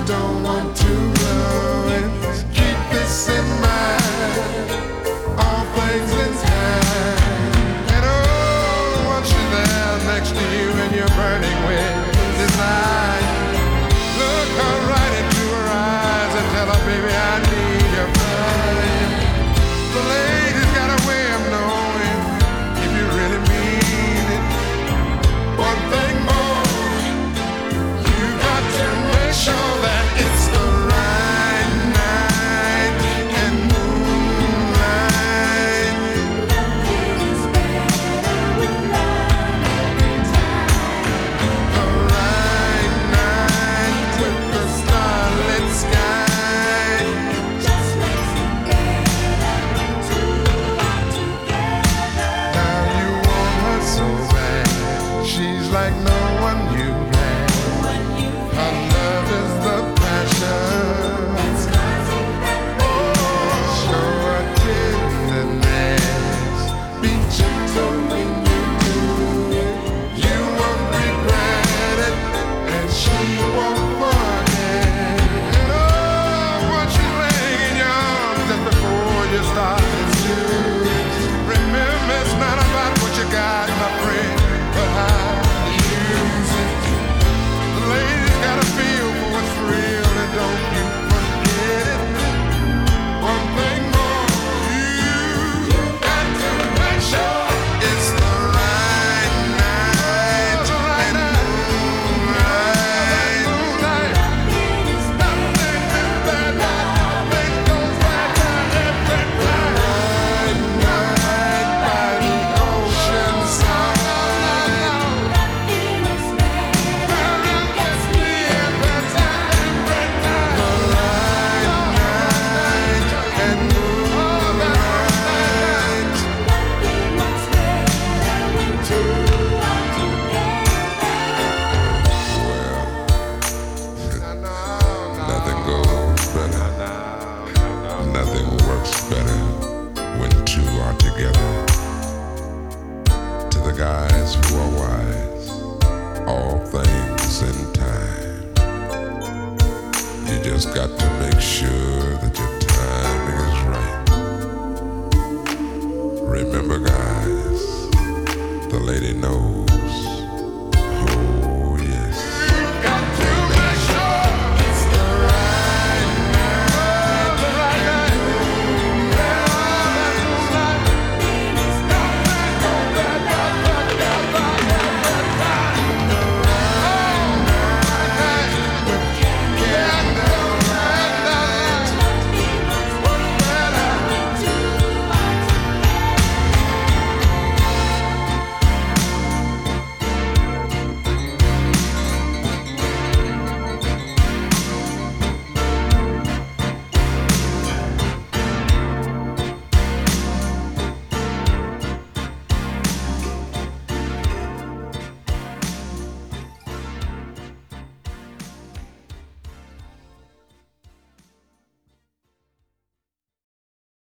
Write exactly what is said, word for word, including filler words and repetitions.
don't want to blow it. Keep this in mind, all things in time. And oh, once you're there next to you and you're burning with desire, look her right into her eyes and tell her, baby, I need your fire. The lady's got a way of knowing if you really mean it. One thing more, you got to make sure that it's the right night and moonlight. Nothing is better with love every time. The right night with the starlit sky. Just makes it better when two are together. Now you want her so bad, she's like no one you've had. When you Her love is the passion. it's causing that Show her tenderness. Be gentle when you do it. You won't regret it, and she won't forget. And oh, once you lay in your arms just before you start to do it, remember it's not about what you got, my friend, but how you use it. The lady's gotta feel for what's real, and don't you forget it. One thing more, you got to make sure it's the right night and moonlight. nothing is Nothing is better. Nothing goes better every time. Right night by the ocean side. nothing is better. It gets me every time. The right night and moonlight. Nothing is better when two are together. Nothing goes better. Nothing works better when two are together. To the guys who are wise, all things in time. You just got to make sure that your timing is right. Remember, guys, the lady knows